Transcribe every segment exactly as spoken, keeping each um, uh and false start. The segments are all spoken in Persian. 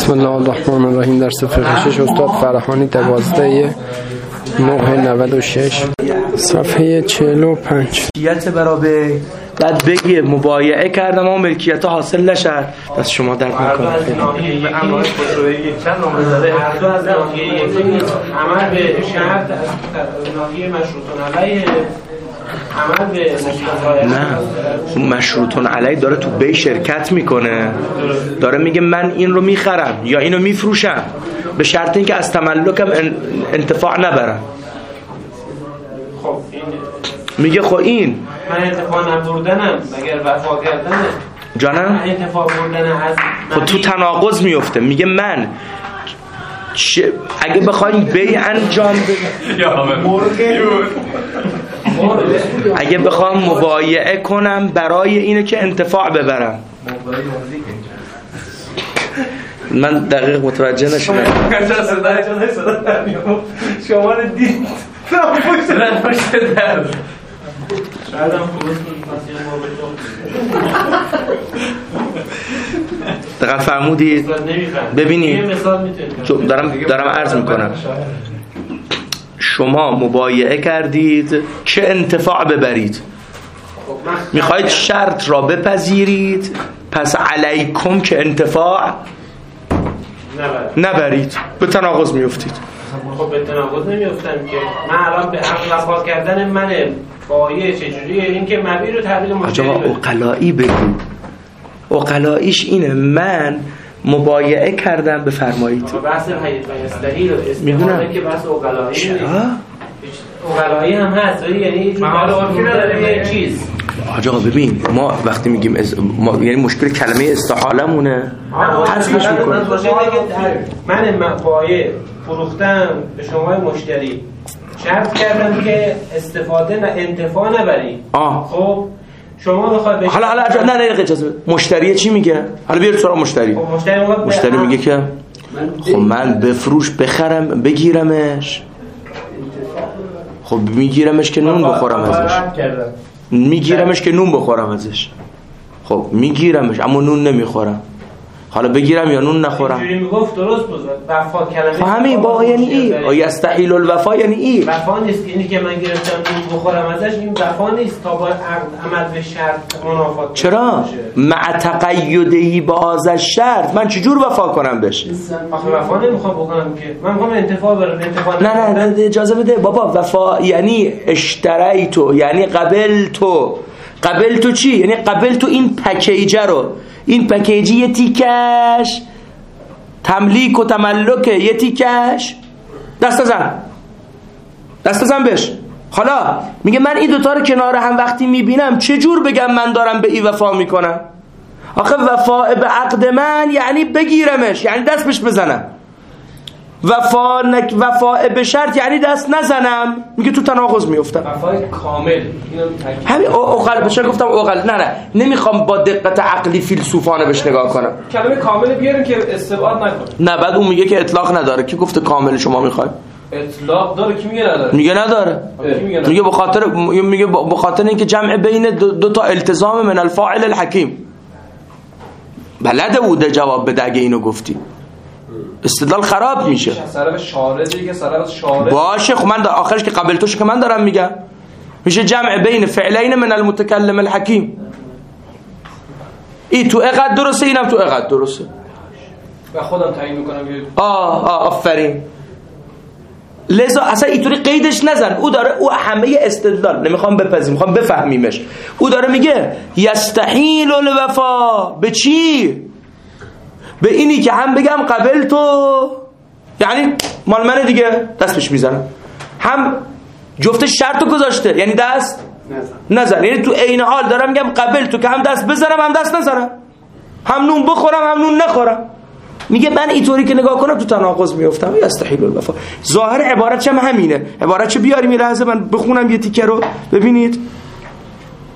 بسم الله الرحمن الرحیم. درس فقه شش استاد فرهانی دوازده نه نود و شش صفحه چهل و پنج. ملکیت برابر بعد بگی مبایعه کردم اما ملکیت حاصل نشد دست شما درد میکنه. عمل به شرط ناحیه مشروطون علیه عمل به نه مشروطون علیه داره تو بی شرکت میکنه، داره میگه من این رو میخرم یا اینو میفروشم به شرط اینکه از تملکم انتفاع نبرم. خب این میگه خب این من انتفاع نبردنم مگر وفا کردنه جانم انتفاع بردن از خب تو تناقض میفته. میگه من چه اگه بخوایم بی انجام اگه بخوام مبایعه کنم برای اینه که انتفاع ببرم، من دقیق متوجه نشدم. شما رو دید نه پشت در دقیق فرمودید. ببینید دارم دارم عرض میکنم شما مبایعه کردید که انتفاع ببرید، میخواید شرط را بپذیرید، پس علیکم که انتفاع نبرید، به تناقض میفتید. خب به تناقض نمیفتم که من الان به عقل وفا کردن منه بایعه چجوریه؟ این که مبیع رو تحویل مشتری آقا عقلایی بگو، عقلاییش اینه من مبایعه کردم بفرمایید. بحث اصطلاحی رو استفاده که بحث عقلایی نیست. عقلایی هم هست یعنی یه چیز. آقا ببین ما وقتی میگیم از... ما... یعنی مشکل کلمه استحاله مونه حذفش میکنه. من بایع فروختم به شما مشتری، شرط کردم که استفاده نه انتفاع نبری. آه. خب شما بخواد حالا حالا نه نه نه اجازه مشتری چی میگه؟ حالا بیار سراغ مشتری. خب مشتری, مشتری میگه که خب من بفروش بخرم بگیرمش. خب میگیرمش که نون بخورم ازش، میگیرمش که نون بخورم ازش. خب میگیرمش اما نون نمیخورم، حالا بگیرم یا نون نخورم؟ اینجوری میگفت درست بود. وفا کلمه خب همین با یعنی ای آیا استحیل الوفا یعنی ای وفا نیست. اینی که من گرفتم نون بخورم ازش این وفا نیست تا با عمل به شرط منافات. چرا؟ مع تقیدهی با از شرط من چجور وفا کنم بهش؟ آخه وفا نمیخوام بکنم که من میخوام انتفاع برم. انتفاع نه نه نه اجازه بده بابا. وفا یعنی اشتری تو، یعنی قبل تو. قبل تو چی؟ یعنی قبل تو این پکیجه رو، این پکیجی یه تیکش تملیک و تملکه، یه تیکش دست زن دست زن بش. حالا میگه من این دوتا رو کنار هم وقتی میبینم چجور بگم من دارم به این وفا میکنم؟ آخه وفا به عقد من یعنی بگیرمش، یعنی دست بش بزنم. وفا نک وفا به شرط یعنی دست نزنم. میگه تو تناقض میافتم. وفای کامل همین اوقل بشه گفتم اوقل نه نه نمیخوام با دقت عقلی فیلسوفانه بهش نگاه کنم. کلمه کامل بیاریم که استبعاد نکنه. نه بعد اون میگه که اطلاق نداره. کی گفته کامل شما میخواید؟ اطلاق داره. کی میگه نداره؟ میگه نداره. میگه به خاطر میگه به خاطر اینکه جمع بین دو, دو تا التزام من الفاعل الحکیم. بلده بوده جواب بده اگه اینو گفتی. استدلال خراب میشه. سبب شارع دیگه سبب شارع باشه. خب من در آخرش که قبل توش که من دارم میگم میشه جمع بین فعلین من المتکلم الحکیم. ای تو اقد درسته اینم تو اقد درسته و خودم تعیین میکنم. آه آه آفرین. لذا اصلا اینطوری قیدش نزن. او داره او همه استدلال نمیخوام بپذیم، میخوام بفهمیمش. او داره میگه یستحیل الوفا به چی؟ به اینی که هم بگم قبل تو یعنی مال منه دیگه دستش میزنم، هم جفت شرطو گذاشته یعنی دست نزن. یعنی تو عین حال دارم میگم قبل تو که هم دست بزنم هم دست نزنم، هم نون بخورم هم نون نخورم. میگه من اینطوری که نگاه کنم تو تناقض میافتم. یستحیل الوفا ظاهر عبارت چه همینه. عبارت چه بیاریم یه لحظه من بخونم یه تیکه رو ببینید.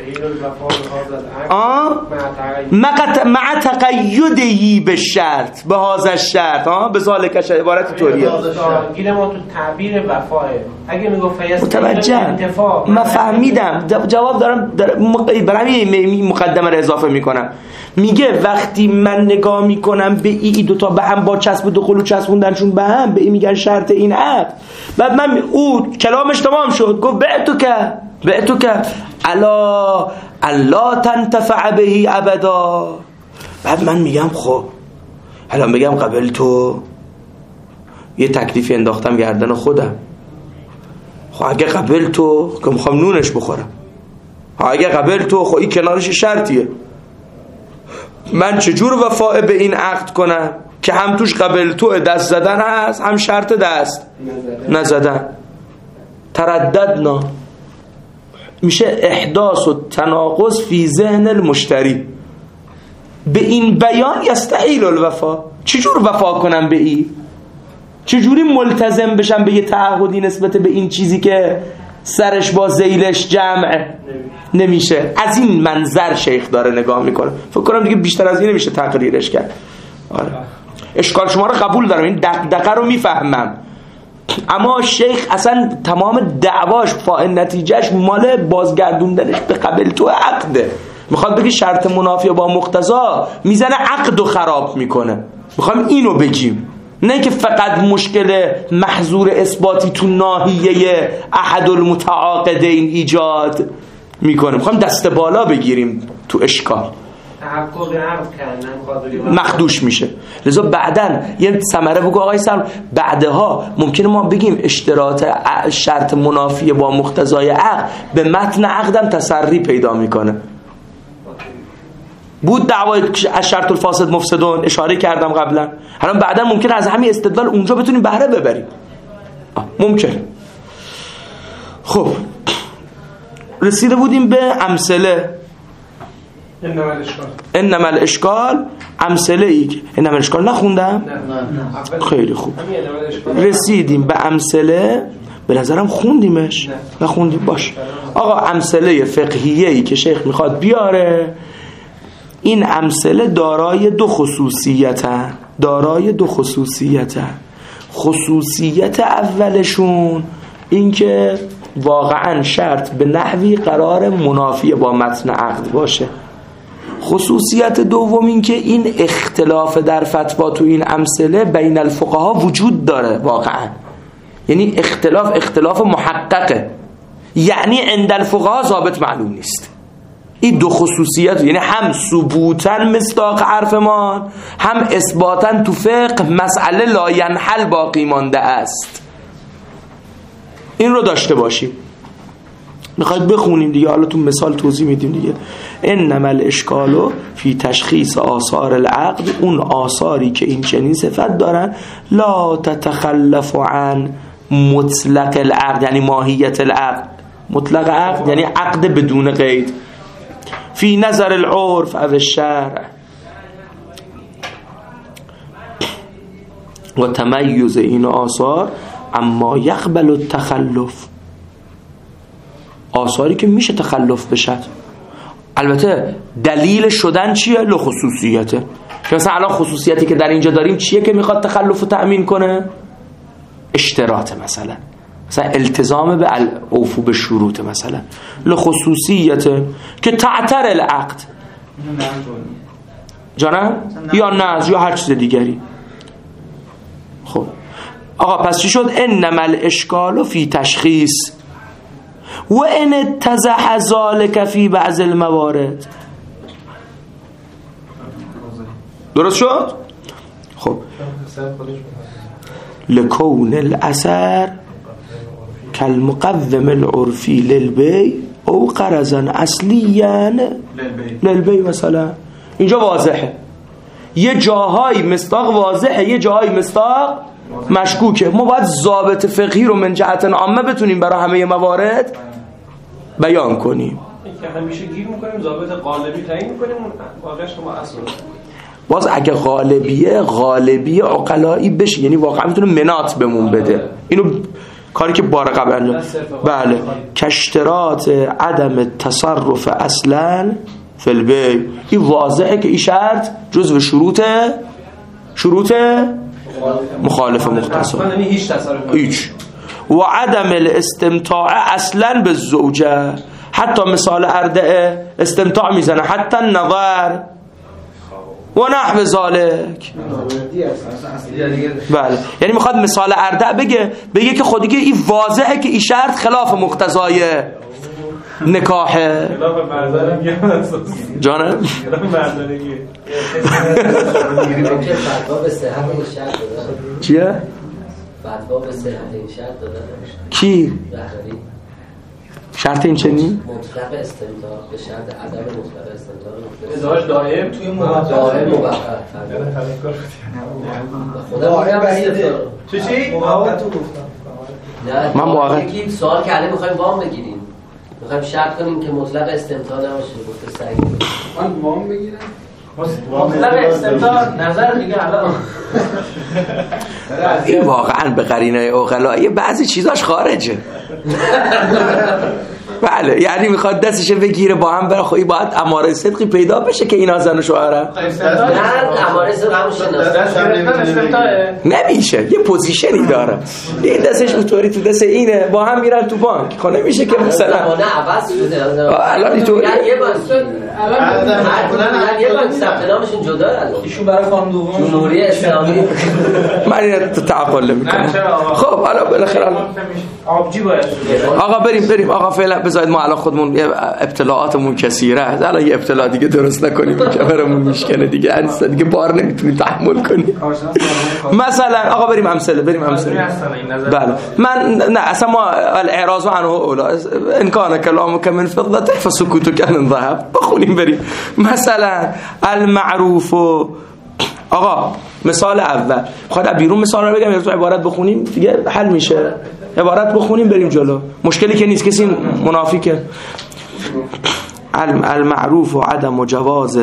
مع تقیدهی به شرط به هذا الشرط ها به ذالک عبارت طوریه گیر ما تو تعبیر وفاه اگه میگفت متوجه من فهمیدم جواب دارم برای مقدمه رو اضافه میکنم. میگه وقتی من نگاه میکنم به ای دو تا به هم با چسب دو قلو چسبوندنشون به هم به این میگن شرط این عقد. بعد من او کلامش تمام شد گفت بعتو که بعتو که الا الا تنتفع بهی ابدا. بعد من میگم خب حالا میگم قبل تو یه تکلیفی انداختم گردن خودم. خب اگه قبل تو که میخوام نونش بخورم، اگه قبل تو خب این کنارش شرطیه، من چجور وفا به این عقد کنم که هم توش قبل تو دست زدن هست هم شرط دست نزدن. ترددنا میشه احداث و تناقض فی ذهن المشتری. به این بیان یستحیل الوفا. چجور وفا کنم به این؟ چجوری ملتزم بشم به یه تعهدی نسبت به این چیزی که سرش با ذیلش جمع نمیشه؟ از این منظر شیخ داره نگاه میکنه. فکر کنم دیگه بیشتر از این نمیشه تقریرش کرد. آره. اشکال شما رو قبول دارم، این دقدقه رو میفهمم، اما شیخ اصلا تمام دعواش فاعل نتیجهش مال بازگردوندنش به قبل تو عقده. میخواد بگه شرط منافی با مقتضا میزنه عقدو خراب میکنه. میخوام اینو بگیم، نه که فقط مشکل محظور اثباتی تو ناحیه احد المتعاقدین ایجاد میکنه. میخوام دست بالا بگیریم تو اشکال، مخدوش میشه. لذا بعدن یه ثمره بگو آقای سلام، بعدها ممکنه ما بگیم اشتراط شرط منافی با مقتضای عقد به متن عقدم تسری پیدا میکنه. بود دعوای از شرط الفاسد مفسدون اشاره کردم قبلا، الان بعدا ممکنه از همین استدلال اونجا بتونیم بهره ببریم، ممکن. خب رسیده بودیم به امثله. انما الاشکال انما الاشکال امثله ای که انما الاشکال نخوندم؟ نه. خیلی خوب رسیدیم به امثله. به نظرم خوندیمش. نخوندیم باش. آقا امثله فقهیه ای که شیخ میخواد بیاره، این امثله دارای دو خصوصیتن دارای دو خصوصیتن خصوصیت اولشون این که واقعا شرط به نحوی قرار منافی با متن عقد باشه. خصوصیت دوم این که این اختلاف در فتوا تو این امثله بین الفقها وجود داره واقعا، یعنی اختلاف اختلاف محققه، یعنی عند الفقها ثابت معلوم نیست. این دو خصوصیت، یعنی هم ثبوتاً مصداق حرفمان، هم اثباتاً تو فقه مسئله لا ینحل باقی مانده است. این رو داشته باشیم. میخواید بخونیم دیگه، حالا تو مثال توضیح میدیم دیگه. انما الاشکال فی تشخیص آثار العقد، اون آثاری که این چنین صفت دارن، لا تتخلف عن مطلق العقد، یعنی ماهیت العقد. مطلق عقد یعنی عقد بدون قید. فی نظر العرف او الشرع و تمیز این آثار اما یقبل التخلف، آثاری که میشه تخلف بشد. البته دلیل شدن چیه؟ لخصوصیته. که مثلا الان خصوصیتی که در اینجا داریم چیه که میخواد تخلف رو تأمین کنه؟ اشتراط، مثلا مثلا التزام به اوفو به شروط، مثلا لخصوصیته که تعتر العقد جانم یا نز یا هر چیز دیگری. خب آقا پس چی شد؟ انما الاشکال فی تشخیص و ان اتضح ذلك فی بعض الموارد. درست شد؟ خب لکون الاثر کالمقوم العرفی للبی او قرضا اصلیا للبی. مثلا اینجا واضحه، یه جاهای مصداق واضحه، یه جاهای مصداق مشکوکه. ما باید ضابط فقهی رو من جهت عامه بتونیم برای همه موارد بیان کنیم. که همیشه گیر میکنیم ضابط غالبی تعیین میکنیم، واقعش ما اصل باز اگه غالبیه غالبیه عقلایی بشه، یعنی واقعا میتونه منات بمون بده. اینو کاری که بار قبل انجام. بله کشترات عدم تصرف اصلا فی البیع، این واضحه که این شرط جزو شروط شروط مخالف مختصر هیچ. و عدم الاستمتاع اصلا به زوجه، حتی مثال ارده استمتاع میزنه، حتی نظر و نحو ذالک. بله یعنی میخواد مثال ارده بگه بگه که خودی که این واضحه که این شرط خلاف مقتضای نکاحه. جانم چیه؟ فتوا به صحت این شرط داده کی؟ شرط این چنی؟ مطلق استمتاع به شرط عدم مطلق استمتاع ازدواج دائم توی موقت دائم موقت خدا میگم تو چی؟ موقت رو گفتم. نه من موقت یکی سوال کرده میخوایم وام بگیریم، میخوایم شرط کنیم که مطلق استمتاع نباشه. گفته سعی من وام بگیرم مطلق استمتاع نظر دیگه الان این واقعا به قرینه عقلایی بعضی چیزاش خارجه. بله یعنی میخواد دستش بگیره با هم بره، خب باید اماره صدقی پیدا بشه که اینا زن و شوهرن. نه اماره صدق همون شناسه نمیشه، یه پوزیشنی داره، این دستش اونطوری تو دست اینه، با هم میرن تو بانک. خب نمیشه که مثلا نه عوض شده الان اینطوری یه بانک الان یه بانک ثبت نامشون جدا الان ایشون برای خانم دوم جمهوری اسلامی. من اینو تعقل نمی‌کنم. خب حالا بالاخره آبجی باید. آقا بریم بریم آقا فعلا بذارید ما الان خودمون ابتلاعاتمون کثیره، الان یه ابتلا دیگه درست نکنیم کمرمون میشکنه دیگه، انسا دیگه بار نمیتونیم تحمل کنیم. مثلا آقا بریم امثله بریم امثله. بله من نه اصلا ما الاعراض عنه اولا ان کان کلامک من فضه فسکوتک من ذهب. بخونیم بریم. مثلا المعروف. آقا مثال اول خواهد بیرون مثال رو بگم یا تو عبارت بخونیم دیگه حل میشه. عبارت بخونیم بریم جلو، مشکلی که نیست، کسی منافقه. المعروف و عدم و جواز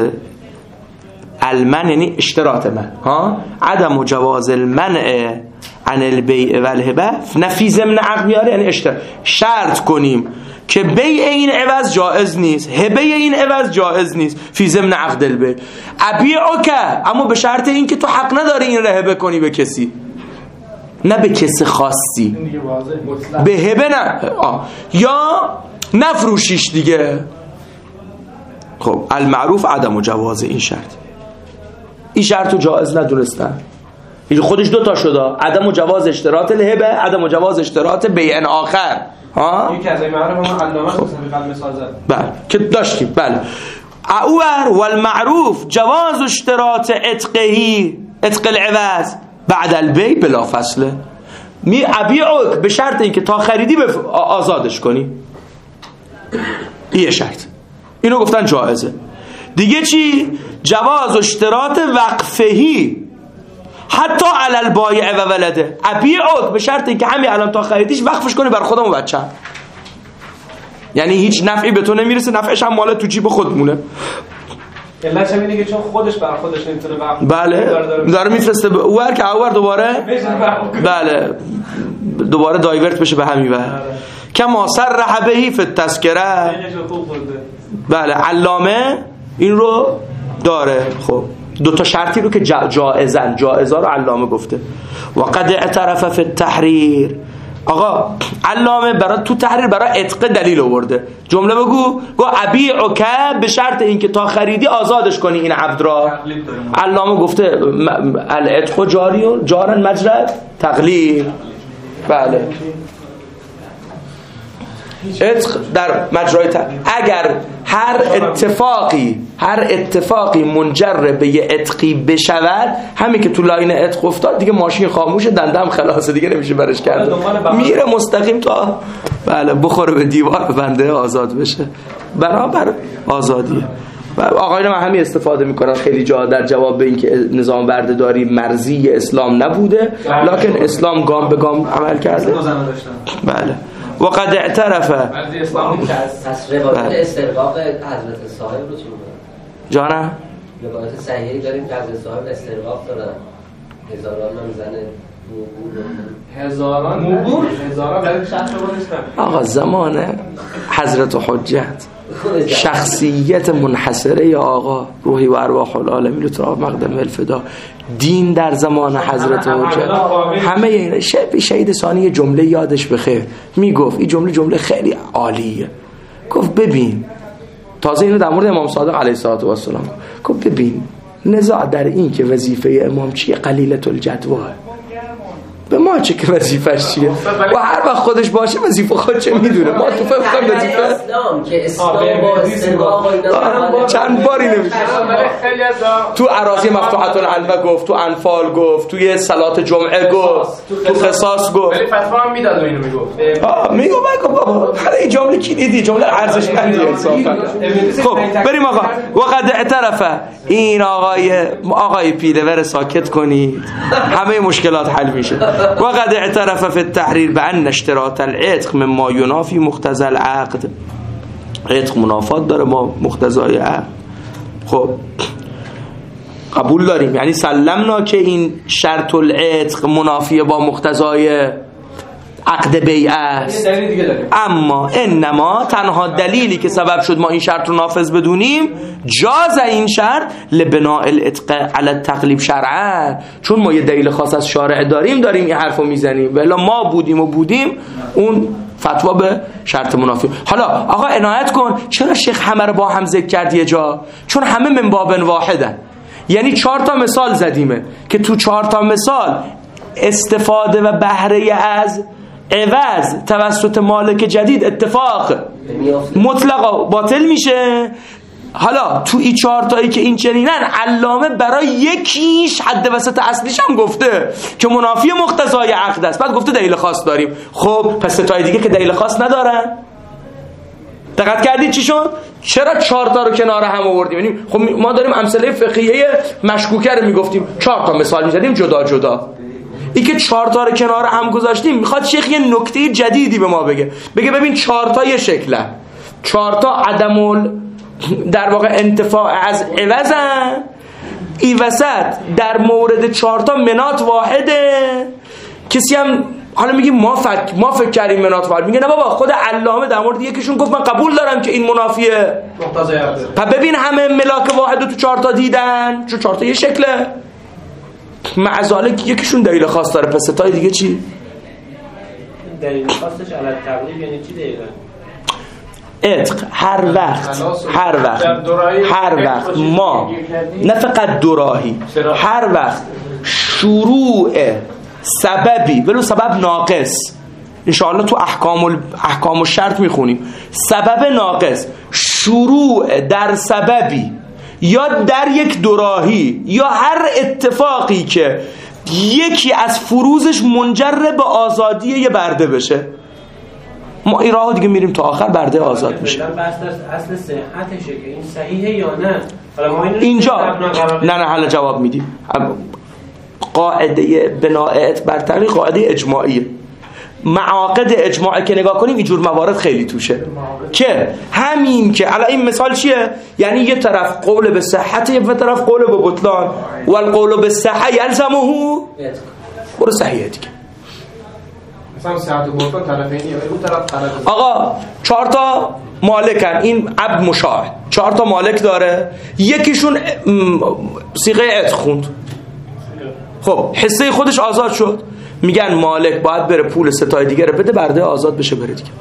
المنع، یعنی اشتراط من ها، عدم و جواز المنع عن البیع و الهبه نفی ضمن عقد میاره، یعنی اشتراط شرط کنیم که بیع این عوض جائز نیست، هبه این عوض جائز نیست فی ضمن عقد البیع. ابیعک، اما به شرط این که تو حق نداری این رو هبه کنی به کسی، نه به کسی خاصی، به هبه نه آه. یا نفروشیش دیگه. خب المعروف عدم و جواز این شرط، این شرط رو جائز ندونستن، این خودش دوتا شده، عدم و جواز اشتراط الهبه، عدم و جواز اشتراط بیع آخر ها. یکی از این معروف ما علامه قبل مثال زد. بله که داشتیم. بله اور والمعروف جواز اشتراط عتقه عتق العوض بعد البیع بلا فصله. می ابیعک به شرط اینکه تا خریدی بف... آزادش کنی، این شرط، اینو گفتن جایزه. دیگه چی؟ جواز اشتراط وقفهی حتی علی البایع و ولده. ابیعک به شرط اینکه همین الان تا خریدیش وقفش کنی بر خودم و بچه‌م، یعنی هیچ نفعی به تو نمیرسه، نفعش هم مال تو جیب خود مونه. علتش اینه که چون خودش بر خودش نمیتونه وقف. بله داره میفرسته به اون که اون دوباره بله دوباره دایورت بشه به همین ور. کما صرح بهی فی التذکره. بله علامه این رو داره. خب دو تا شرطی رو که جائزن، جائزا رو علامه گفته. و قد اعترف فی التحریر. آقا علامه برای تو تحریر برای عتق دلیل آورده. جمله بگو گو ابیعک به شرط اینکه تا خریدی آزادش کنی این عبد را. علامه گفته العتق جاری جارن مجرى تقلیل. بله عتق در مجرای تقلیل. اگر هر اتفاقی هر اتفاقی منجر به یه عتقی بشود، همین که تو لاین عتق افتاد دیگه ماشین خاموشه، دندم خلاصه دیگه نمیشه برش کرد، میره مستقیم تا بله بخوره به دیوار بنده آزاد بشه. برابر آزادیه. و آقایان من همین استفاده میکنن خیلی جا در جواب به این که نظام بردهداری مرزی اسلام نبوده، لکن اسلام گام به گام عمل کرده. بله و قد اعترف. پس روایت استرقاق حضرت صاحب رو چی میگه؟ جانم روایت صحیحی داریم که حضرت صاحب استرقاق دارن، هزاران من زن هزاران موبور هزاران برای شخص رو نیستن. آقا زمان حضرت حجت شخصیت منحصره یا آقا روحی و ارواح العالمین رو تراب مقدم الفدا دین در زمان حضرت حجت همه این شهید ثانی جمله یادش بخیر میگفت این جمله جمله خیلی عالیه. گفت ببین تازه اینو در مورد امام صادق علیه السلام گفت ببین نزاع در این که وظیفه امام چیه قلیلة الجدواه به ما چه که وظیفه‌اش چیه و هر وقت خودش باشه وظیفه خود چه میدونه ما تو فهم وظیفه اسلام که اسلام با استقامت چند باری نمیشه تو اراضی مفتوحة العنبه گفت تو انفال گفت توی صلات جمعه گفت تو قصاص گفت ولی فتوا هم میداد و اینو میگفت آ میگم بابا هر جمله کلیدی جمله ارزشمندی انصافا. خب بریم آقا وقد اعترف این آقای آقای پیله‌ور ساکت کنید همه مشکلات حل میشه. وقد اعترف في التحرير بأن اشتراط العتق مما ينافي مقتضى العقد. عتق منافات داره با مقتضای عقد. خب قبول داریم یعنی سلمنا که این شرط العتق منافیه با مقتضای عقد بیع است، اما انما تنها دلیلی که سبب شد ما این شرط رو نافذ بدونیم جاز این شرط لبناء الاتق علی التقلیب شرعا، چون ما یه دلیل خاص از شارع داریم داریم این حرفو میزنیم، ولی ما بودیم و بودیم اون فتوا به شرط منافی. حالا آقا عنایت کن چرا شیخ همه رو با هم ذکر کرد یه جا؟ چون همه من باب واحدن، یعنی چهار تا مثال زدیمه که تو چهار تا مثال استفاده و بهره از عوض توسط مالک جدید اتفاق مطلقا باطل میشه. حالا تو این چهار تایی که این چنینن علامه برای یکیش حد وسط اصلیش هم گفته که منافی مقتضای عقد است، بعد گفته دلیل خاص داریم. خب پس ستای دیگه که دلیل خاص ندارن دقت کردید چی شد؟ چرا چهار تا رو کنار هم آوردیم؟ یعنی خب ما داریم امثله فقهیه مشکوکه رو میگفتیم، چهار تا مثال میزدیم جدا جدا. این که چهار تا رو کنار هم گذاشتیم میخواد شیخ یه نکته جدیدی به ما بگه، بگه ببین چهار تا یه شکله، چهار تا عدم در واقع انتفاع از عوضن، این وسط در مورد چهار تا منات واحده. کسی هم حالا میگه ما فکر ما فکر کردیم منات واحد، میگه نه بابا خود علامه در مورد یکیشون گفت من قبول دارم که این منافیه مقتضای عقده. پس ببین همه ملاک واحد رو تو چهار تا دیدن، چون چهار تا یه شکله، معزاله که یکیشون دلیل خاص داره، پس ستای دیگه چی؟ دلیل خاصش علی التقلیب یعنی چی دقیقاً؟ عتق هر وقت هر وقت هر وقت ما نه فقط دوراهی، هر وقت شروع سببی ولو سبب ناقص، انشاءالله تو احکام ال... احکام الشرط میخونیم، سبب ناقص شروع در سببی یا در یک دوراهی یا هر اتفاقی که یکی از فروزش منجر به آزادی یه برده بشه، ما این راه دیگه میریم تا آخر برده آزاد میشه. اصل صحتشه که این صحیحه یا نه؟ حالا ما اینجا نه نه حالا جواب میدیم. قاعده بناء بر طریق قاعده اجماعیه، معاقد اجماعی که نگاه کنیم اینجور موارد خیلی توشه که همین که الان این مثال چیه؟ یعنی یه طرف قول به صحت یه طرف قول به بطلان، و القول به صحت یلزمه برو صحیحه دیگه. مثلا صحت و بطلان طرفینی اون طرف طرف آقا چهار تا مالکن، این عبد مشاهد چهار تا مالک داره، یکیشون صیغه عتق خوند، خب حصه خودش آزاد شد، میگن مالک باید بره پول ستای دیگه رو بده برده آزاد بشه بره دیگه.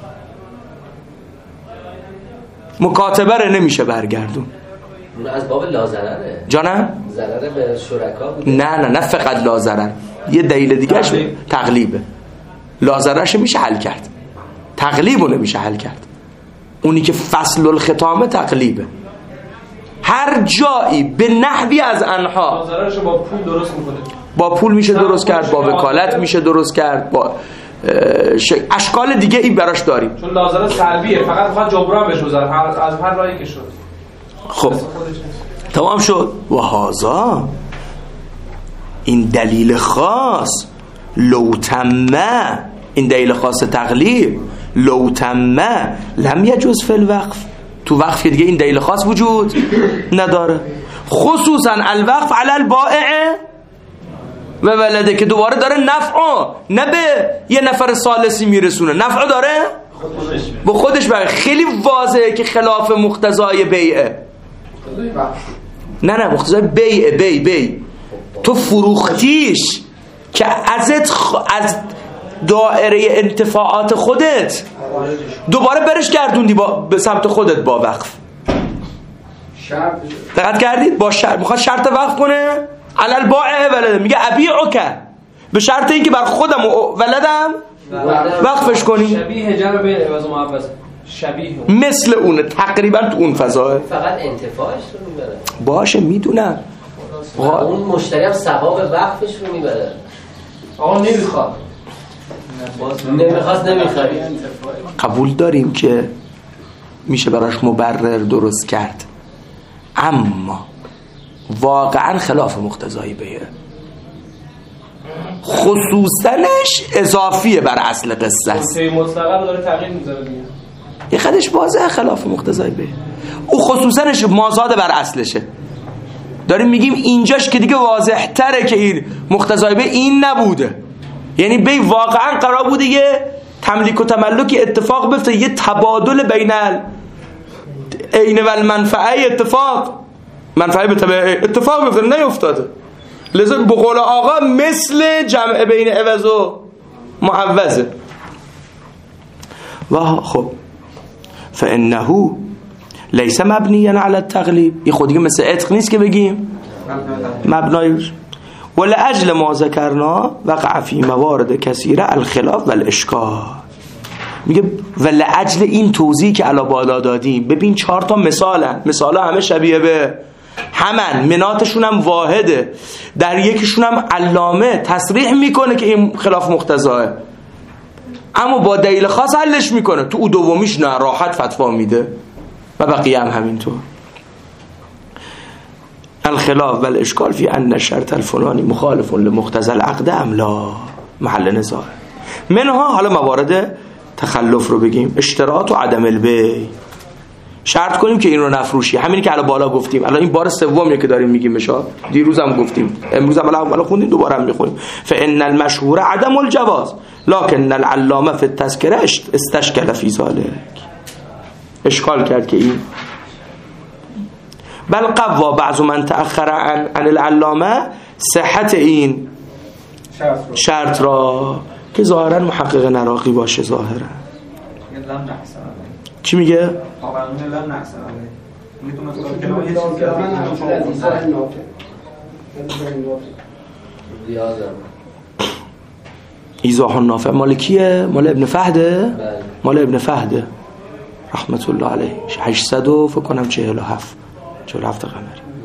مکاتبه رو نمیشه برگردون. اون از باب لازرره جانم؟ ضرره به شرکا بوده. نه نه نه فقط لازرر، یه دلیل دیگهش تقلیبه. لازررش میشه حل کرد، تقلیبو نمیشه حل کرد. اونی که فصل الختامه تقلیبه. هر جایی به نحوی از انها لازررش با پول درست میکنه، با پول میشه درست کرد، با وکالت میشه درست کرد، با اشکال دیگه این براش داریم، چون لازره سلبیه، فقط میخواد جبران بشه از هر راهی که شد. خب تمام شد. و هذا این دلیل خاص لو تمه، این دلیل خاص تقلیب لو تمه لم یجوز فی الوقف، تو وقف دیگه این دلیل خاص وجود نداره، خصوصا الوقف علی البائع و ولده که دوباره داره نفعو نه به یه نفر ثالثی میرسونه، نفعو داره به خودش بره. خیلی واضحه که خلاف مقتضای بیعه. نه نه مقتضای بیعه. بی بی تو فروختیش که ازت خ... از دائره انتفاعات خودت دوباره برش گردوندی با... به سمت خودت با وقف. دقت کردید؟ با شرط میخواد شرط وقف کنه علل بائع ولده، میگه ابیعک به شرط اینکه بر خودم و ولدم وقفش کنی. شبیه جر بین عوض و معوض، شبیه اون. مثل اونه تقریبا تو اون فضا. فقط انتفاعش رو میبره. باشه میدونم. اون مشتری هم ثواب وقفش رو میبره. آقا نمیخواد. نمیخواست نمیخواد. قبول داریم که میشه براش مبرر درست کرد، اما واقعا خلاف مقتضای بیعه، خصوصنش اضافیه بر اصل قصه است. سه مطلقه رو داره تغییر میذاره دیگه. یه خودش واضحه خلاف مقتضای بیعه. او خصوصنش مازاد بر اصلشه. داریم میگیم اینجاش که دیگه واضح تره که این مقتضای بیعه این نبوده. یعنی بی واقعا قرار بوده یه تملیک و تملکی اتفاق بفته، یه تبادل بین عین و المنفعه اتفاق منفعه به تبع اتفاق بفته، نیفتاده. لذا به قول آقا مثل جمع بین عوض و معوضه. و خب فانه لیس مبنیا علی التغلیب، این خودی مثل عتق نیست که بگیم مبنایش. ولأجل ما ذکرنا وقع فی موارد کثیره الخلاف والاشکال. میگه ولأجل این توضیحی که علا بالا دادیم، ببین چهار تا مثالن، مثالا همه شبیه به همن، مناتشون هم واحده، در یکیشون هم علامه تصریح میکنه که این خلاف مقتضاه، اما با دلیل خاص حلش میکنه. تو او دومیش نه، راحت فتوا میده و بقیه هم همینطور. الخلاف والاشکال فی ان الشرط الفلانی مخالف لمقتضى العقد ام لا، محل نزاع. منها حالا موارد تخلف رو بگیم، اشتراط و عدم البیع. شرط کنیم که این رو نفروشی، همینی که الان بالا گفتیم. الان این بار سومیه که داریم میگیم بشه، دیروز هم گفتیم، امروز هم الان خوندیم، دوباره هم میخونیم. فان المشهور عدم الجواز لكن العلامه فی التذکره استشکل فی ذلک. اشکال کرد که این بل قوا بعض من تأخر عن, عن العلامه صحت این شرط را که ظاهرا محقق نراقی باشه. ظاهرا چی میگه؟ ایضاح النافع مال کیه؟ مال ابن فهده؟ مال ابن فهده رحمت الله علیه. هشتصد و فکر کنم چهل و هفت چهل و هفت قمری.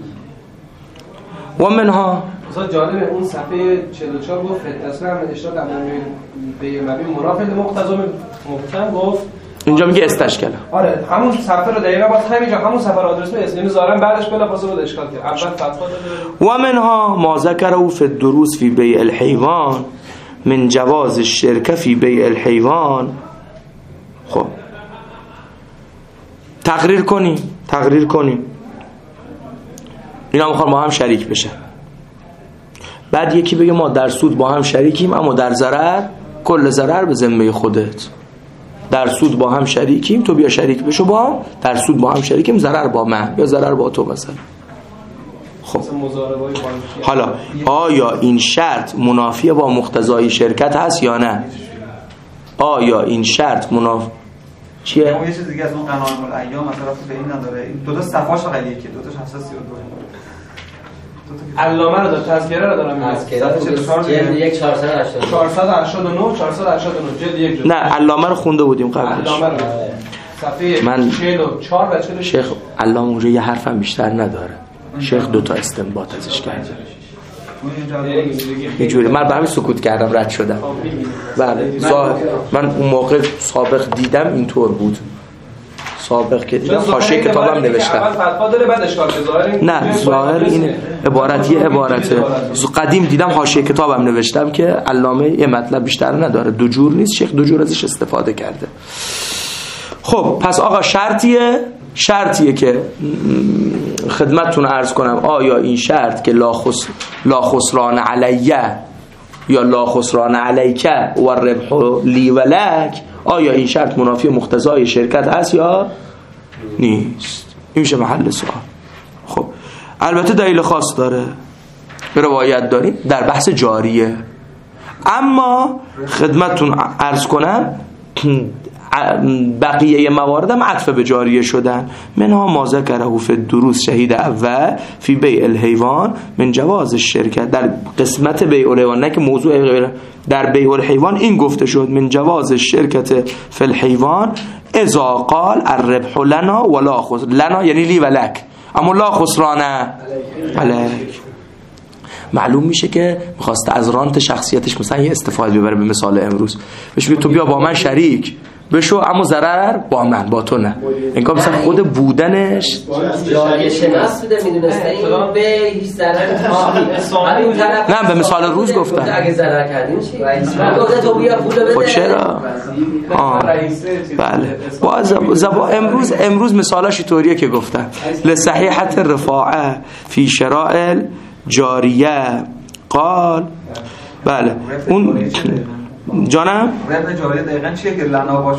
و منها مثلا جالب اون صفحه چهل و چهار گفت تصویر من اشتراط در به مبی مرافع مقتضا محکم گفت، اینجا میگه استشکل. آره همون صفحه رو دقیقاً با همینجا همون صفحه رو آدرس میاد، یعنی ظاهرا بعدش بلا پاسه بود اشکال کرد. اول فتوا داده. و منها ما ذکره فی الدروس فی بیع الحیوان من جواز الشرکه فی بیع الحیوان. خب تقریر کنی تقریر کنی اینا میخوان با هم شریک بشن، بعد یکی بگه ما در سود با هم شریکیم اما در ضرر، کل ضرر به ذمه خودت. در سود با هم شریکیم، تو بیا شریک بشو با هم، در سود با هم شریکیم، ضرر با من یا ضرر با تو مثلا. خب حالا آیا این شرط منافی با مقتضای شرکت هست یا نه؟ آیا این شرط منافی چیه؟ اون یه چیز دیگه از اون قناعت الایام مثلا به این نداره، این دو تا صفحه‌اش فقط یکی، دو تاش هفتصد و سی و دو. علامه رو داره، تذکره رو داره میگه. جلد یک چهارصد و هشتاد چهارصد و هشتاد و نه چهارصد و هشتاد و نه جلد یک جلد. نه علامه رو خونده بودیم قبلش. علامه رو صفحه من چهل و چهار و چهل و شش. شیخ علامه اونجا یه حرفم بیشتر نداره. شیخ دو تا استنباط ازش کرده. یه جوری من به همین سکوت کردم، رد شدم. بله من اون موقع سابق دیدم اینطور بود. سابق که دیدم حاشیه کتابم نوشتم. اول فتوا داره بعد اشکال ظاهر. نه ظاهر این عبارت یه عبارته. قدیم دیدم حاشیه کتابم نوشتم که علامه یه مطلب بیشتر نداره، دو جور نیست، شیخ دو جور ازش استفاده کرده. خب پس آقا شرطیه شرطیه که خدمتتون عرض کنم آیا این شرط که لا خس لا خسران علیه یا لا خسران علیک و الربح لی و لک، آیا این شرط منافی مقتضای شرکت هست یا نیست؟ این میشه محل سوال. خب البته دلیل خاص داره، روایت داریم در بحث جاریه، اما خدمتتون عرض کنم بقیه مواردم عطف به جاریه شدن. منها ما ذکره فی الدروس شهید اول فی بیع الحیوان من جواز الشرکت، در قسمت بیع الحیوان، نه که موضوع، در بیع الحیوان این گفته شد من جواز الشرکت فی الحیوان اذا قال الربح لنا ولا خسر، لنا یعنی لی و لک، اما لا خسرانه علیک. معلوم میشه که میخواسته از رانت شخصیتش مثلا یه استفاده ببره. به مثال امروز بهش بگه تو بیا با من شریک بشو اما ضرر با من، با تو نه. انگار مثلا خود بودنش جای شناس بوده میدونسته این به هیچ ضرر نه. به مثال روز گفتن اگه ضرر کردیم چی؟ گفته تو بیا پول بده. خب چرا؟ آه. بله با زبا امروز امروز مثالاش طوریه که گفتن لصحیحت رفاعه فی شرائع جاریه قال. بله اون جانم ربح جاریه دقیقاً چیه که لنا باشوش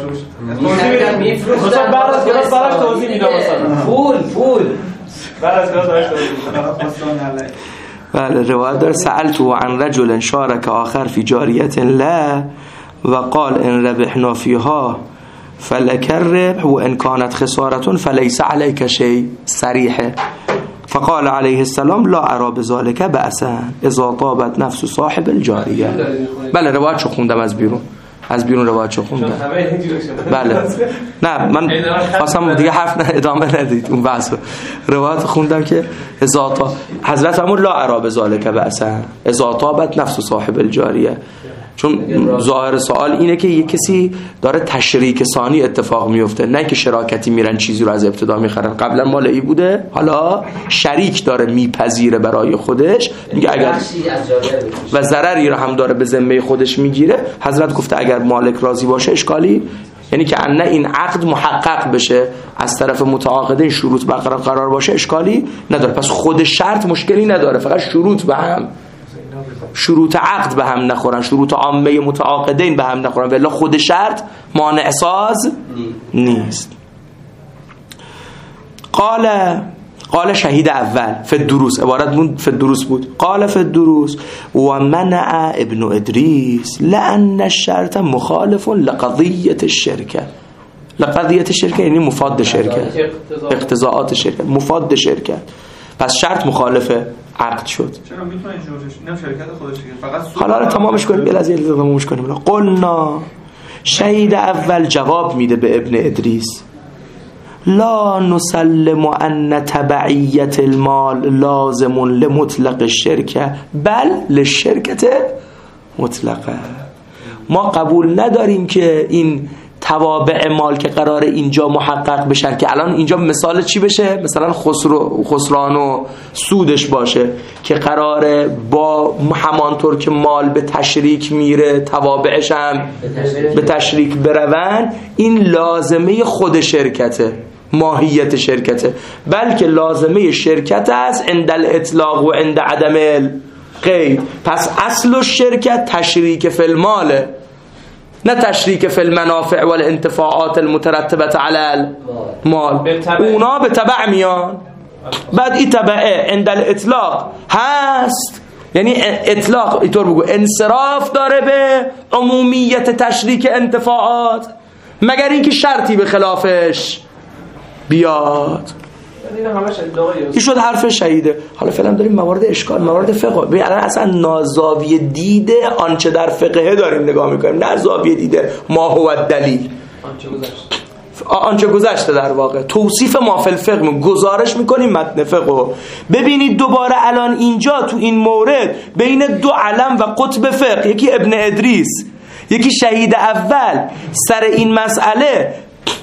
مثلا بعد از کلاس براش توضیح میدم، مثلا پول پول بعد از کلاس براش توضیح میدم. بله روایت داره سألتو عن رجل شارك آخر في جاریت لا و قال ان ربحنا فيها فلك الربح و ان كانت خسارة فليس عليك شيء صریحه. فقال علیه السلام لا ارى بذلك بأسا اذا طابت نفس صاحب الجاریه. بله روایتشو خوندم از بیرون، از بیرون روایتشو خوندم. بله نه من خواستم دیگه حرف نه ادامه ندید اون بحثو. روایت خوندم که اذا طا حضرت امر لا ارى بذلك بأسا اذا طابت نفس صاحب الجاریه، چون ظاهر سوال اینه که یک کسی داره تشریک ثانی اتفاق میفته، نه که شراکتی میرن چیزی رو از ابتدا میخرن. قبلا مال ای بوده حالا شریک داره میپذیره برای خودش، میگه اگر و ضرری رو هم داره به ذمه خودش میگیره. حضرت گفته اگر مالک راضی باشه اشکالی، یعنی که نه این عقد محقق بشه از طرف متعاقدین، شروط برقرار قرار باشه اشکالی نداره. پس خود شرط مشکلی نداره، فقط شروط به هم شروط عقد به هم نخورن، شروط عامه متعاقدین به هم نخورن، ولی خود شرط مانع ساز نیست. قال قال شهید اول فی الدروس، عبارت بود فی الدروس بود. قال فی الدروس و منع ابن ادریس لان الشرط مخالف لقضیه الشرکه. لقضیه الشرکه یعنی مفاد شرکت، اقتضاءات شرکت، مفاد شرکت. پس شرط مخالف عقد شد. چرا میتونه جورش اینم شرکت خودش فقط حالا رو تمامش کنیم، یه لحظه یه لحظه تمامش کنیم. قلنا شهید اول جواب میده به ابن ادریس لا نسلم ان تبعیت المال لازم لمطلق الشرکه بل للشرکت مطلقه. ما قبول نداریم که این توابع مال که قراره اینجا محقق بشن، که الان اینجا مثال چی بشه؟ مثلا خسرو خسران و سودش باشه که قراره با همانطور که مال به تشریک میره توابعش هم به تشریک برون. این لازمه خود شرکته، ماهیت شرکته، بلکه لازمه شرکت است عند الاطلاق و عند عدم القید. پس اصل الشرکت تشریک فی الماله، نه تشریک فی المنافع والانتفاعات المترتبه علی المال. اونا به تبع میان. بعد این تبعه عند الاطلاق هست، یعنی اطلاق اینطور بگو انصراف داره به عمومیت تشریک انتفاعات، مگر اینکه شرطی به خلافش بیاد. این شد حرف شهیده. حالا فعلا داریم موارد اشکال، موارد فقه. ببین الان اصلا نازاویه دیده آنچه در فقه داریم نگاه میکنیم، نه زاویه دیده ما هو الدلیل، آنچه گذشته در واقع توصیف ما فی الفقه گزارش میکنیم متن فقه. ببینید دوباره الان اینجا تو این مورد بین دو علم و قطب فقه، یکی ابن ادریس یکی شهید اول، سر این مسئله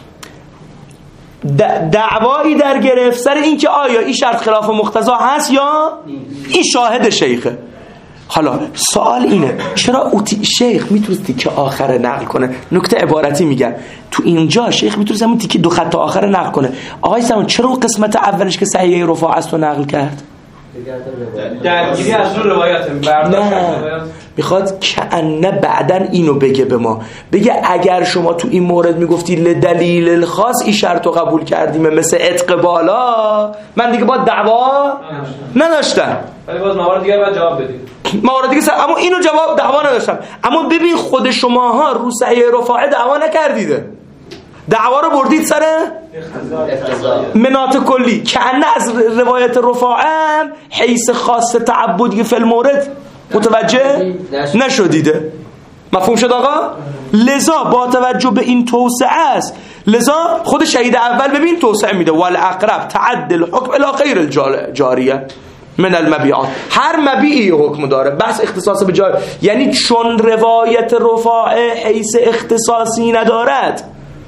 دعوایی در گرفت سر این که آیا این شرط خلاف مقتضا هست یا این شاهد شیخه. حالا سوال اینه چرا اوتی شیخ میتونستی که آخر نقل کنه؟ نکته عبارتی میگم تو اینجا شیخ میتونست همون تیکه دو خط آخر نقل کنه. آقای سلمان چرا اون قسمت اولش که صحیحه رفاع است رو نقل کرد؟ درگیری از رو روایت نه میخواد کأنه بعدن اینو بگه به ما، بگه اگر شما تو این مورد میگفتی لدلیل الخاص این شرط رو قبول کردیم مثل عتق بالا، من دیگه با دعوا نداشتم، ولی باز موارد دیگه باید جواب بدید. موارد دیگه سر... اما اینو جواب دعوا نداشتم. اما ببین خود شماها رو صحیح رفاعه دعوا نکردیده، دعوا رو بردید سر مناط کلی که انه از روایت رفاعه حیث خاص تعبدی فی المورد متوجه نشدیده. مفهوم شد آقا؟ لذا با توجه به این توسعه است، لذا خود شهید اول ببین توسعه میده والاقرب تعدل حکم الی غیر الجاریه من المبیعات، هر مبیعی حکم داره، بس اختصاص به جای، یعنی چون روایت رفاعه حیث اختصاصی ندارد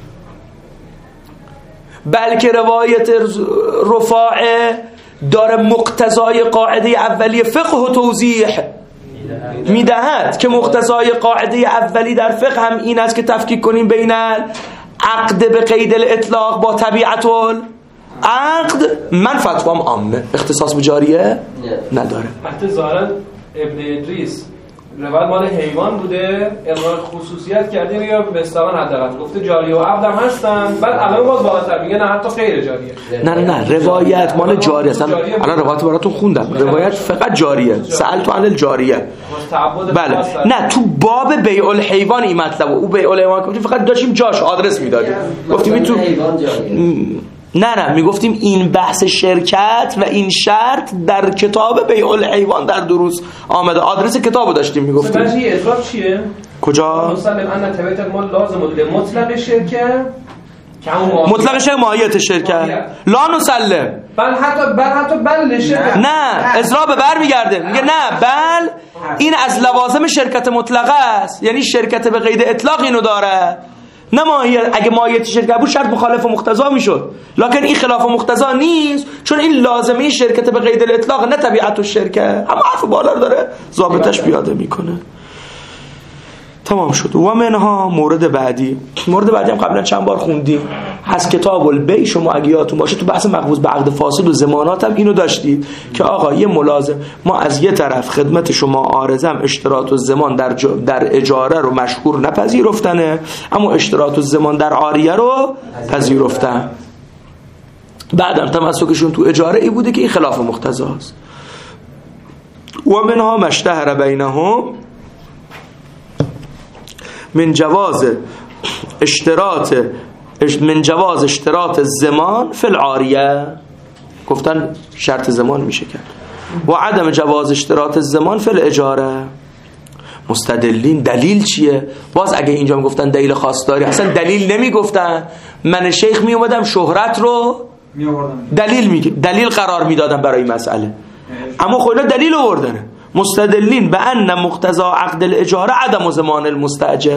بلکه روایت رفاعه داره مقتضای قاعده اولی فقه و توضیح میدهد که مقتضای قاعده اولی در فقه هم این است که تفکیک کنیم بین عقد به قید الاطلاق با طبیعت عقد. من فتوام عامه، اختصاص به جاریه نداره. حتی ظاهرا ابن ادریس روایت مال حیوان بوده، الغای خصوصیت کرده یا به استوان حداقل گفته جاری و عبد هم هستن، بعد الان باز بالاتر میگه نه حتی غیر جاریه. نه نه نه روایت مال جاری هستن. الان روایت براتون خوندم، روایت فقط جاریه، سألت عن الجاریه. بله نه تو باب بیع الحیوان این مطلب، او بیع الحیوان گفتیم فقط داشتیم جاش آدرس میدادیم، گفتیم این تو نه نه میگفتیم این بحث شرکت و این شرط در کتاب بیع الحیوان در دروس آمده، آدرس کتابو داشتیم میگفتیم. این اضراب چیه؟ کجا؟ مسلم ان تبعیت المال لازم لمطلق شرکت مطلق شرکت ماهیت شرکت لا نسلم بل حتی بل حتی بل شرکت نه اضراب برمیگرده میگه نه بل این از لوازم شرکت مطلقه است، یعنی شرکت به قید اطلاق اینو داره، نه ماهیت. اگه ماهیت شرکت بود شرط مخالف و مقتضا میشد، لکن این خلاف و مقتضا نیست چون این لازمه شرکت به قید الاطلاق نه طبیعت و شرکت، هم حرف بالا داره ضابطش پیاده میکنه. تمام شد. و منها مورد بعدی، مورد بعدی هم قبلا چند بار خوندیم از کتاب البیع، شما اگه یادتون باشه تو بحث مقبوض به عقد فاسد و ضمانات هم اینو داشتید که آقا یه ملازم ما از یه طرف خدمت شما عارضم اشتراط و ضمان در ج... در اجاره رو مشهور نپذیرفتنه، اما اشتراط و ضمان در عاریه رو پذیرفتن، بعدم تمسکشون تو اجاره ای بوده که این خلاف مقتضاست. و منها مشتهر بینهم من جواز اشتراط من جواز اشتراط زمان فی العاریه، گفتن شرط زمان میشه کرد، و عدم جواز اشتراط زمان فی الاجاره. مستدلین دلیل چیه؟ باز اگه اینجا میگفتن دلیل خاص داری، اصلا دلیل نمیگفتن، من شیخ میومدم شهرت رو دلیل میگه دلیل قرار میدادم برای این مسئله، اما خب اینا دلیل آوردن. مستدلین به ان مقتضا عقد الاجاره عدم زمان المستاجر،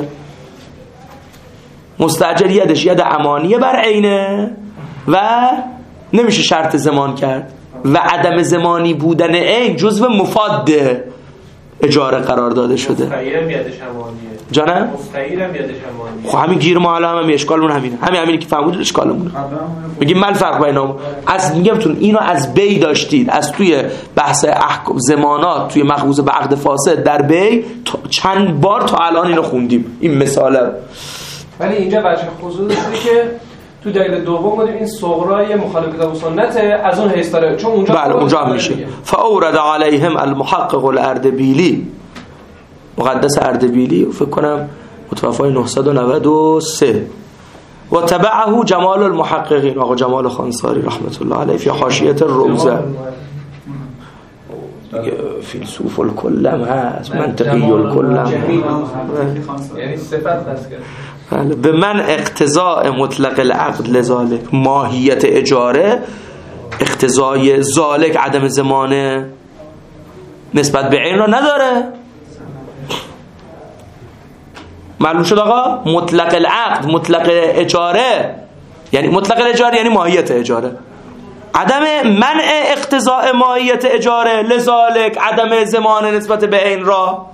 مستاجر یدش ید امانیه بر عینه و نمیشه شرط زمان کرد، و عدم زمانی بودن عین جزو مفاد اجاره قرار داده شده. مستعیرم یدش امانیه جانم؟ مستعیرم یدش امانیه. خب همین گیر ما الان هم اشکالمون همینه، همین همینی که فهمودید اشکالمون. میگیم من فرق بینام از میگم تون اینو از بی داشتید، از توی بحث احکام زمانات توی مخبوض به عقد فاسد در بی چند بار تا الان اینو خوندیم این مثاله. ولی اینجا وجه خصوصی که تو دلیل دوم بودیم این صغرای مخالف کتاب و سنت از اون حیث داره، چون اونجا بله اونجا هم میشه. فاورد علیهم المحقق الاردبیلی، مقدس اردبیلی فکر کنم متوفای نهصد و نود و سه، و تبعه جمال المحققین آقا جمال خانساری رحمت الله علیه فی حاشیه الروضه. فیلسوف الکلم هست، منطقی الکلم، یعنی صفت هست که به من اقتضاء مطلق العقد لذالک، ماهیت اجاره اقتضای ذالک عدم زمانه نسبت به عین را نداره. معلوم شد آقا؟ مطلق العقد مطلق اجاره یعنی مطلق الاجاره یعنی ماهیت اجاره، عدم منع اقتضاء ماهیت اجاره، لذالک عدم ضمان نسبت به عین را.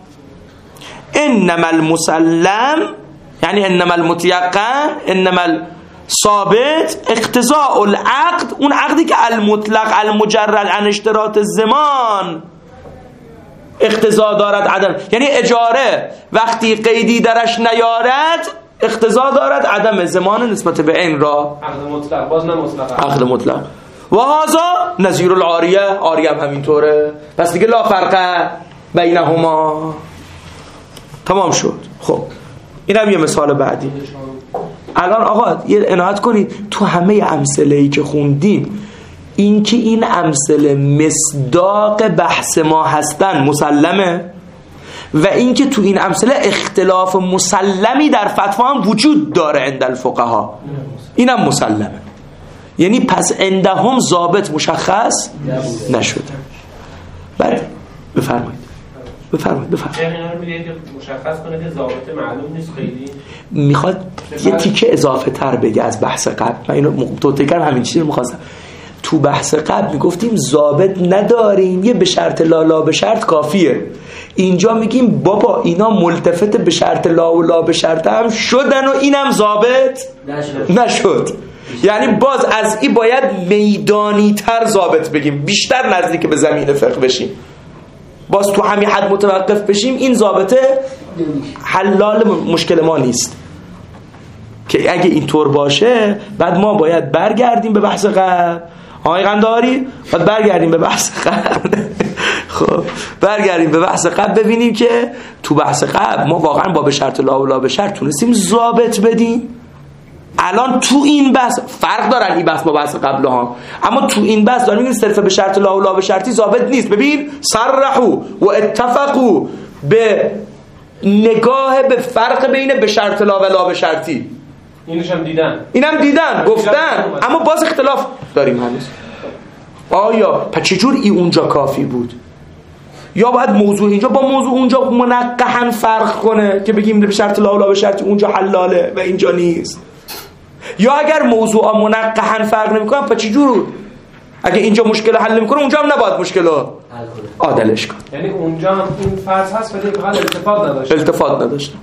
انما المسلم یعنی انما المتیقن، انما ثابت اقتضاء العقد، اون عقدی که المطلق المجرد عن اشتراط الضمان اقتضا دارد عدم، یعنی اجاره وقتی قیدی درش نیارد اقتضا دارد عدم ضمان نسبت به عین را. عقد مطلق باز نه مطلق، عقد مطلق. و هذا نظیر العاریه، عاریه هم همینطوره، پس دیگه لا فرق بینهما. تمام شد. خب اینم یه مثال بعدی. الان آقا یه عنایت کنید، تو همه امثله‌ای که خوندیم این که این امثله مصداق بحث ما هستن مسلمه، و این که تو این امثله اختلاف مسلمی در فتوا هم وجود داره عند الفقها، اینم مسلمه. یعنی پس عندهم ضابط مشخص نشده. بعد بفرمایید بفرمایید بفرمایید. اینا رو میگه که مشخص کنه که ضابط معلوم نیست خیلی، میخواد یه تیکه اضافه تر بگه از بحث قبل. من اینو توتیکر همین چیزی رو میخواستم. تو بحث قبل میگفتیم ضابط نداریم، یه به شرط لا لا به شرط کافیه. اینجا میگیم بابا اینا ملتفت به شرط لا و لا به شرط هم شدن و اینم ضابط نشد. نشد. یعنی باز از این باید میدانی تر ضابط بگیم، بیشتر نزدیک به زمین فقه بشیم، باز تو همین حد متوقف بشیم. این ضابطه حلال مشکل ما نیست که اگه اینطور باشه بعد ما باید برگردیم به بحث قبل. آقای قندهاری باید برگردیم به بحث قبل. خب برگردیم به بحث قبل ببینیم که تو بحث قبل ما واقعا با به شرط لا و لا به شرط تونستیم ضابط بدیم. الان تو این بحث فرق دارن این بحث با بحث قبل ها، اما تو این بحث داریم این صرف به شرط لا و لا به شرطی ضابط نیست. ببین صرحوا و اتفقوا به نگاه به فرق بین به شرط لا و لا به شرطی، اینش هم دیدن، اینم دیدن گفتن، اما باز اختلاف داریم هنوز. آیا پس چجور ای اونجا کافی بود؟ یا باید موضوع اینجا با موضوع اونجا منقحاً فرق کنه که بگیم به شرط لا و لا به شرطی اونجا حلاله و اینجا نیست؟ یا اگر موضوعا منقحاً فرق نمی‌کنه پس چجور؟ اگه اینجا مشکل حل نمی‌کنه اونجا هم نباید مشکل رو عادلش کن. یعنی اونجا هم این فرض هست ولی فقط التفات نداشت. التفات نداشت.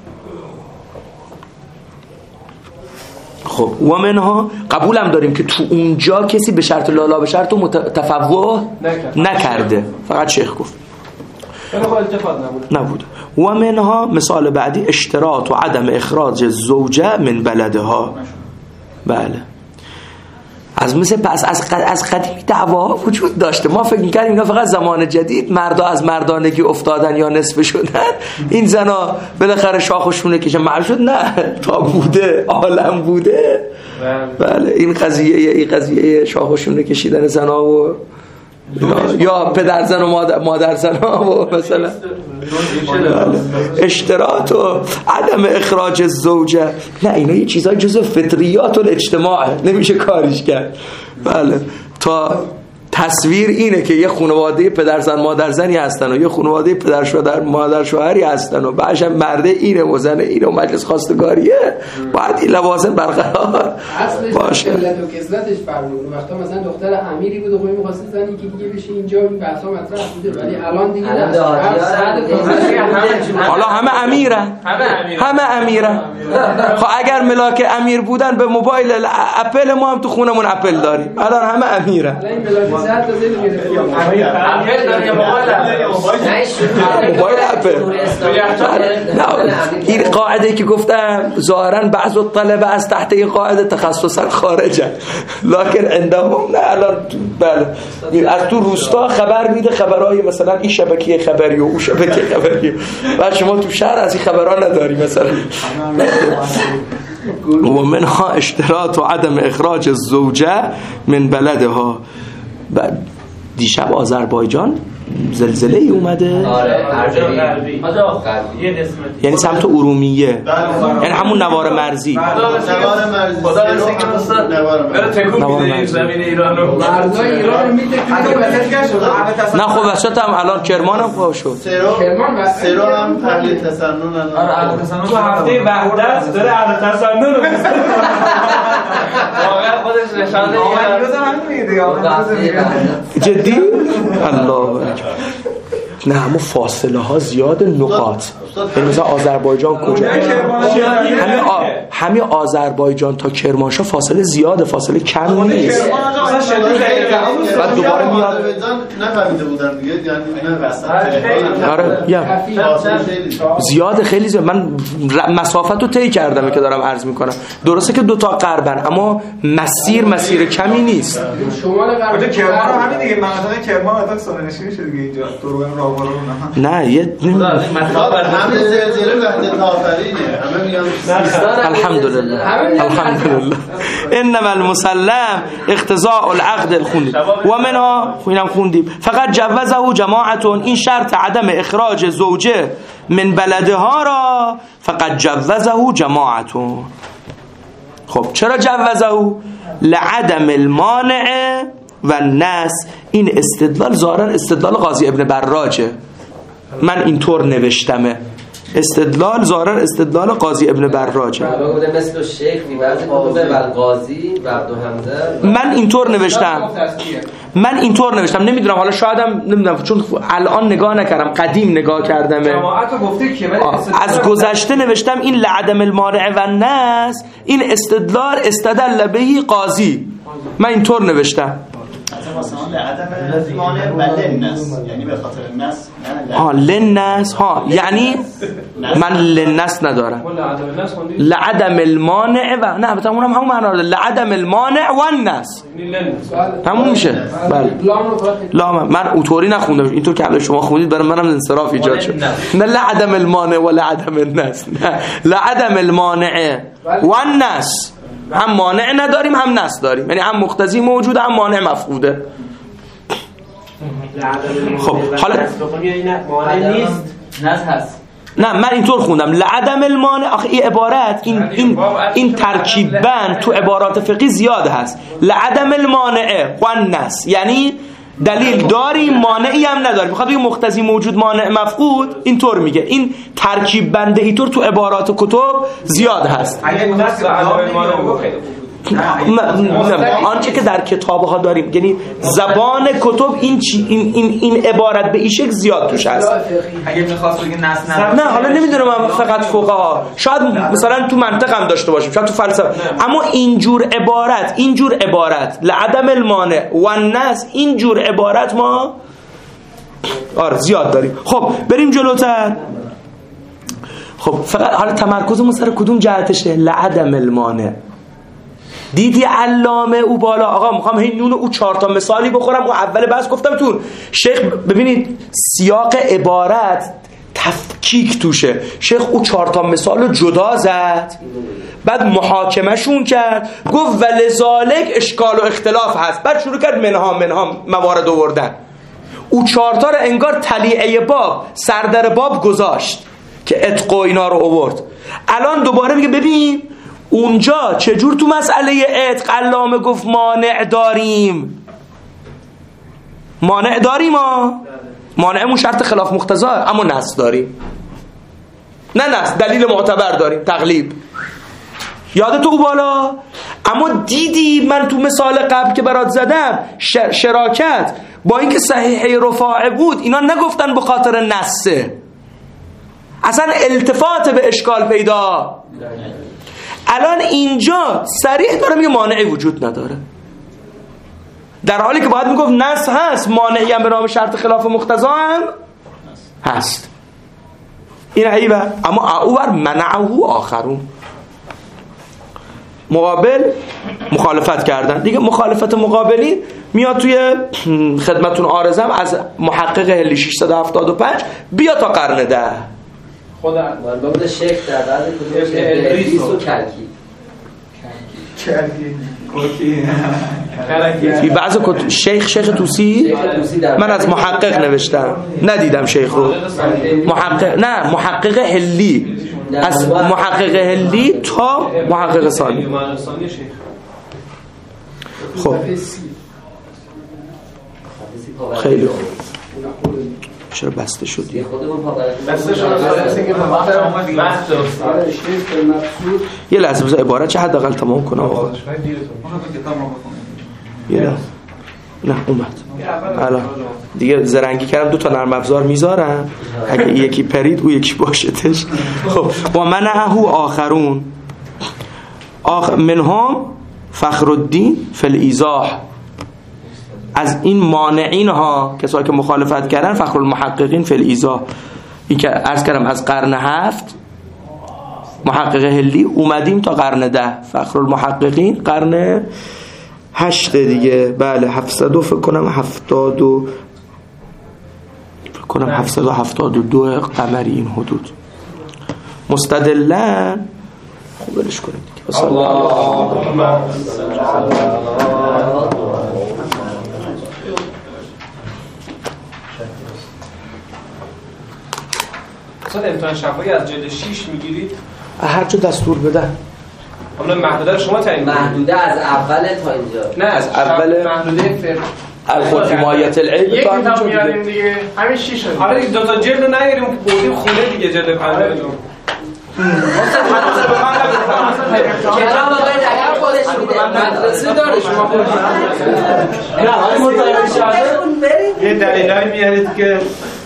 خب و منها قبولم داریم که تو اونجا کسی به شرط لا لا به شرط تفوه نکرده، فقط شیخ گفت ولی خب التفات نبود. نبود. و منها مثال بعدی اشتراط و عدم اخراج زوجه من بلدها. بله از مثل پس از از قدیمی دعوا وجود داشته. ما فکر می‌کردیم اینا فقط زمان جدید مردا از مردانگی افتادن یا نصف شدن، این زنا بالاخره شاخشونه که معلوم شد نه تا بوده عالم بوده. بله این قضیه این قضیه شاخشونه کشیدن زنا و یا پدر زن و مادر, مادر زن و مثلا اشتراط و عدم اخراج زوجه، نه اینا یه چیزای جزء فطریات الاجتماعه، نمیشه کاریش کرد. بله تا تصویر اینه که یه خانواده پدر زن مادر زنی هستن و یه خانواده پدر شوهر مادر شوهری هستن و بعدش مرده اینه و زنه اینه و مجلس خواستگاریه، باید این لوازم برقرار باشه. اصلش علت و کسلتش فرمون وقتا مثلا دختر امیری بود و خواهی می‌خواسته زنی که دیگه بشه اینجا این بحثا مطرح بوده، ولی الان دیگه حالا همه امیرن، همه امیرن. خب اگر ملاک امیر بودن به موبایل اپل ما هم تو خونمون اپل داریم، الان همه امیرن. موبایل اپل. این قاعده که گفتم ظاهرا بعض الطلبه از تحت این قاعده تخصصا خارجن، لکن عندهم نه. الان بله از تو روستا خبر میده، خبرای مثلا این شبکه خبری و اون شبکه خبری، و شما تو شهر از این خبرها نداری مثلا. و منها اشتراط و عدم اخراج الزوجه من بلدها. دیشب آذربایجان زلزله ای اومده. آره غربی یه قسمت یعنی سمت ارومیه، یعنی همون نوار مرزی. نوار مرزی خدا رسید که استاد بره تکون میده زمین ایرانو، مردای ایران میده که نه خب وسط هم الان کرمان هم خواه شد. کرمان سرو هم اهل تسنن. آره اهل تسنن تو هفته وحدت داره اهل تسنن رو واقعا خودش نشانه میده. جدی؟ الله اکبر. نه همون فاصله ها زیاد نقاط. یعنی مثلا آذربایجان کجا؟ همین آ... همین آذربایجان تا کرمانشاه فاصله زیاده، فاصله کم نیست. بعد دوباره میاد نفهمیده بودن دیگه، یعنی نه وسط. آره یا زیاده، خیلی زیاد. من مسافت رو طی کردم که دارم عرض میکنم. درسته که دو تا غربن اما مسیر مسیر کمی نیست. شمال غرب کرمان رو همین دیگه، مناطق کرمان اتاق سالنشینی شده دیگه اینجا درو راهوارا رو نه یه همه زلزله وحدت آفرینه، همه میگن الحمدلله الحمدلله. انما المسلم اقتضاء العقد الخوندی و منها اینم خوندیم فقط جوزه جماعتون. این شرط عدم اخراج زوجه من بلدها را فقط جوزه جماعتون. خب چرا جوزه؟ لعدم المانع و الناس. این استدلال ظاهرا استدلال قاضی ابن براجه، من اینطور نوشتمه. استدلال ظاهرا استدلال قاضی ابن براجه. بوده مثل شیخ میبرد قاضی و قاضی و عبد حمزه. من اینطور نوشتم من اینطور نوشتم نمیدونم، حالا شایدم نمیدونم چون الان نگاه نکردم، قدیم نگاه کردم. جماعت گفته که از گذشته نوشتم این لعدم المانع و الناس، این استدلال استدل بهی قاضی. من اینطور نوشتم مثلا لعدم مانع و لنس، یعنی به خاطر الناس. ها لنس ها یعنی من لنس ندارم. لعدم المانع و نه البته اونم همون معنا داره. لعدم المانع و الناس همون میشه. بله لام من اوتوری نخوندم، اینطور که الان شما خوندید برای منم انصراف ایجاد شد. نه لعدم المانع و لعدم الناس، نه لعدم المانع و الناس. هم مانع نداریم هم نس داریم، یعنی هم مقتضی موجوده هم مانع مفقوده. خب حالا مانع نیست، نس هست. نه من اینطور خوندم لعدم المانع. آخه این عبارت این این این ترکیب بند تو عبارات فقهی زیاد هست. لعدم المانع و النس یعنی دلیل داریم مانعی هم نداریم. میخواد بگه مقتضی موجود مانع مفقود، اینطور میگه. این ترکیب بنده اینطور تو عبارات و کتب زیاد هست. آنچه که در کتاب ها داریم، یعنی زبان کتب این چی این این این عبارت به این شکل زیاد توش هست. اگه می‌خواست بگه نس نه نه حالا نمیدونم فقط فقها، شاید مثلا تو منطق هم داشته باشیم، شاید تو فلسفه، اما اینجور عبارت اینجور عبارت لعدم المانع و الناس اینجور عبارت ما آره زیاد داریم. خب بریم جلوتر. خب فقط حالا تمرکزمون سر کدوم جهتشه؟ لعدم المانع. دیدی علامه او بالا آقا میخوام هی نون او چهار تا مثالی بخورم. و اول بحث گفتم تون شیخ ببینید سیاق عبارت تفکیک توشه. شیخ او چهار تا مثال رو جدا زد، بعد محاکمه شون کرد، گفت ولذالک اشکال و اختلاف هست، بعد شروع کرد منها منها موارد آوردن. او چهار تا رو انگار تلیعه باب سردر باب گذاشت که اتق و اینا رو آورد. الان دوباره میگه ببین اونجا چجور تو مسئله عتق علامه گفت مانع داریم. مانع داریم ها، مانعمون شرط خلاف مقتضا، اما نص داریم. نه نص دلیل معتبر داریم، تقلیب. یادت او بالا؟ اما دیدی من تو مثال قبل که برات زدم شراکت با اینکه صحیحه رفاعه بود اینا نگفتن به خاطر نصه، اصلا التفات به اشکال پیدا. الان اینجا صریح داره میگه مانعی وجود نداره، در حالی که باید میگفت نص هست، مانعی هم به نام شرط خلاف مقتضا هم هست. این عیبه. اما اوور منعه آخرون، مقابل مخالفت کردن دیگه. مخالفت مقابلی میاد توی خدمتون عارضم از محقق هلی ششصد و هفتاد و پنج بیا تا قرن ده. خدا بابد شیخ در بعد کدوم ادریس و کلکی فی بعض کتب شیخ شیخ توسی من از محقق نوشتم ندیدم شیخ رو محقق نه محقق هلی از محقق هلی تا محقق ثانی خب خیلی خوب چرا بسته شدی؟ بسته شد یه لحظه بذار عبارت چه حداقل تمام کنم آقا یه لحظه نه اومد الان دیگه زرنگی کردم دو تا نرم افزار میذارم اگه یکی پرید او یکی باشتش. خب و منعه آخرون آخ منهم فخرالدین فی الایضاح، از این مانعین ها کسایی که مخالفت کردن فخرالمحققین فی الایضاح، این که عرض کردم از قرن هفت محقق هلی اومدیم تا قرن ده فخرالمحققین قرن هشت دیگه. بله هفتصد و فکر کنم هفتاد و فکر کنم هفتصد و هفتاد و دو قمری این حدود مستدلن. خوب برش کنیم دیگه. اللهم صد امتحان شفایی از جلد شش میگیرید؟ هر جا دستور بده. اون محدوده رو شما تعیین کنید. محدوده از اول تا اینجا. نه از اول محدوده فقه. الخود فی مایت العلم یک کتاب میاریم دیگه همین شش شد. آره دو تا جلد نگیریم که بودیم خونه دیگه جلد پنجاه جو. کتاب آقای دکتر خودش میده. مدرسه داره شما خودش. نه حالا مطالعه شده. یه دلیلایی میارید که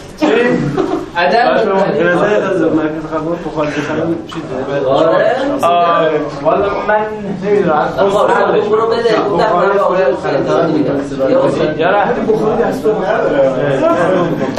ادب به نظر از مرکز خدمات مخالفت کردن چی داره؟ آره والا من نمیدونم. آقا برو بده. گفتم من آقای خالد میدم. یا حتی بخوری دستور.